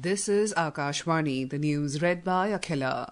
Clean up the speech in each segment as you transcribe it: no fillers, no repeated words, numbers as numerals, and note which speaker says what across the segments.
Speaker 1: This is Akashvani, the news read by Akhila.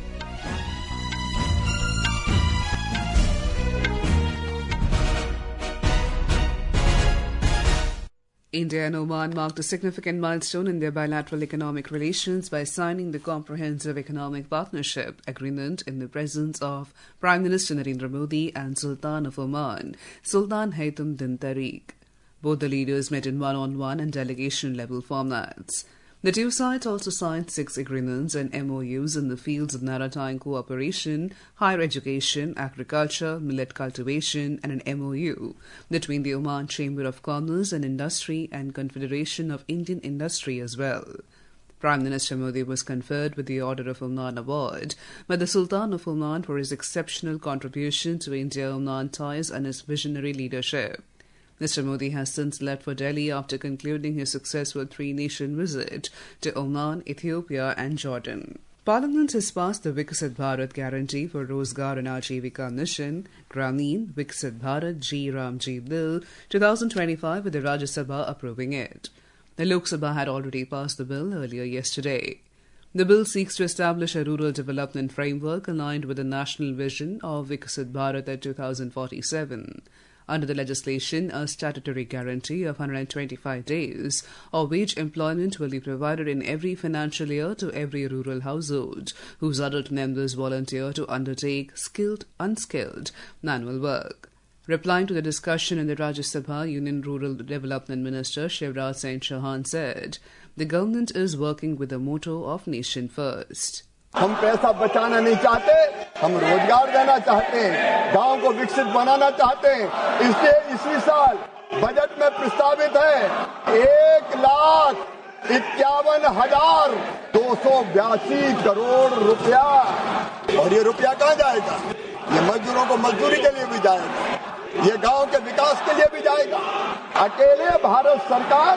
Speaker 1: India and Oman marked a significant milestone in their bilateral economic relations by signing the Comprehensive Economic Partnership Agreement in the presence of Prime Minister Narendra Modi and Sultan of Oman, Sultan Haitham bin Tariq. Both the leaders met in one-on-one and delegation-level formats. The two sides also signed 6 agreements and MOUs in the fields of maritime cooperation, higher education, agriculture, millet cultivation, and an MOU between the Oman Chamber of Commerce and Industry and Confederation of Indian Industry as well. Prime Minister Modi was conferred with the Order of Oman Award by the Sultan of Oman for his exceptional contribution to India-Oman ties and his visionary leadership. Mr. Modi has since left for Delhi after concluding his successful 3-nation visit to Oman, Ethiopia and Jordan. Parliament has passed the Viksit Bharat Guarantee for Rozgar and Ajivika Mission, Grameen Viksit Bharat G Ramji Bill 2025 with the Rajya Sabha approving it. The Lok Sabha had already passed the bill earlier yesterday. The bill seeks to establish a rural development framework aligned with the national vision of Viksit Bharat at 2047. Under the legislation, a statutory guarantee of 125 days of wage employment will be provided in every financial year to every rural household whose adult members volunteer to undertake skilled, unskilled manual work. Replying to the discussion in the Rajya Sabha, Union Rural Development Minister Shivraj Singh Chauhan said, the government is working with the motto of Nation First.
Speaker 2: हम पैसा बचाना नहीं चाहते, हम रोजगार देना चाहते हैं, गांव को विकसित बनाना चाहते हैं। इसलिए इसी साल बजट में प्रस्तावित है 1,51,282 करोड़ रुपया। और ये रुपया कहाँ जाएगा? ये मजदूरों को मजदूरी के लिए भी जाएगा, ये गांव के विकास के लिए भी जाएगा। अकेले भारत सरकार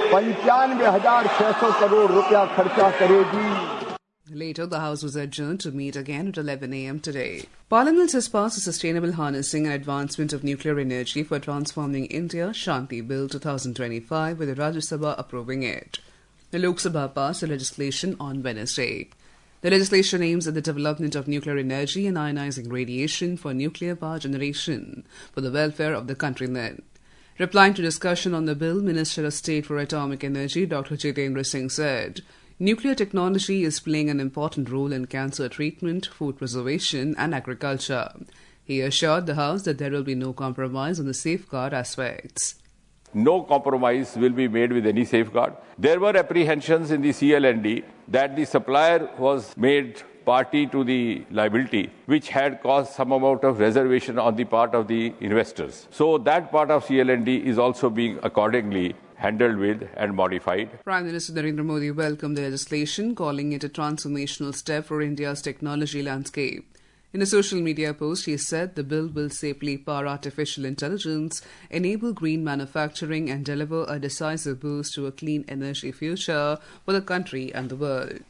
Speaker 2: 95,600 करोड़ रुपया खर्चा करेगी।
Speaker 1: Later, the House was adjourned to meet again at 11 a.m. today. Parliament has passed the Sustainable Harnessing and Advancement of Nuclear Energy for Transforming India Shanti Bill 2025 with the Rajya Sabha approving it. The Lok Sabha passed the legislation on Wednesday. The legislation aims at the development of nuclear energy and ionizing radiation for nuclear power generation for the welfare of the countrymen. Replying to discussion on the bill, Minister of State for Atomic Energy Dr. Jitendra Singh said, nuclear technology is playing an important role in cancer treatment, food preservation and agriculture. He assured the House that there will be no compromise on the safeguard aspects.
Speaker 3: No compromise will be made with any safeguard. There were apprehensions in the CLND that the supplier was made party to the liability, which had caused some amount of reservation on the part of the investors. So that part of CLND is also being accordingly handled with and modified.
Speaker 1: Prime Minister Narendra Modi welcomed the legislation, calling it a transformational step for India's technology landscape. In a social media post, he said the bill will safely power artificial intelligence, enable green manufacturing and deliver a decisive boost to a clean energy future for the country and the world.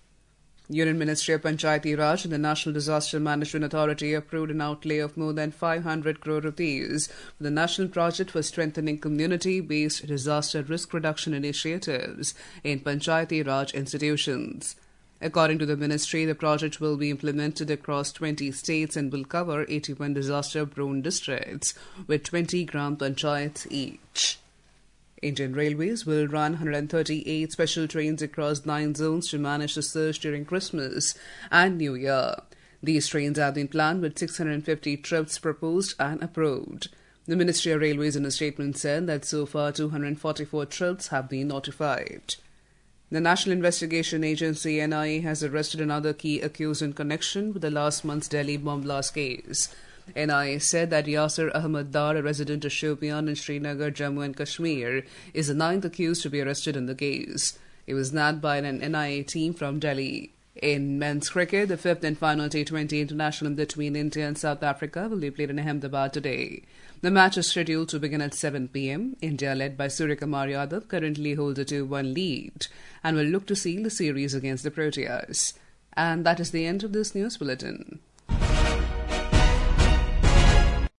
Speaker 1: Union Ministry of Panchayati Raj and the National Disaster Management Authority approved an outlay of more than 500 crore rupees for the national project for strengthening community-based disaster risk reduction initiatives in Panchayati Raj institutions. According to the ministry, the project will be implemented across 20 states and will cover 81 disaster-prone districts with 20 Gram Panchayats each. Indian Railways will run 138 special trains across 9 zones to manage the surge during Christmas and New Year. These trains have been planned with 650 trips proposed and approved. The Ministry of Railways in a statement said that so far 244 trips have been notified. The National Investigation Agency NIA has arrested another key accused in connection with the last month's Delhi bomb blast case. NIA said that Yasir Ahmad Dar, a resident of Shopian in Srinagar, Jammu and Kashmir, is the 9th accused to be arrested in the case. He was nabbed by an NIA team from Delhi. In men's cricket, the 5th and final T20 international between India and South Africa will be played in Ahmedabad today. The match is scheduled to begin at 7 p.m. India, led by Suryakumar Yadav, currently holds a 2-1 lead and will look to seal the series against the Proteas. And that is the end of this news bulletin.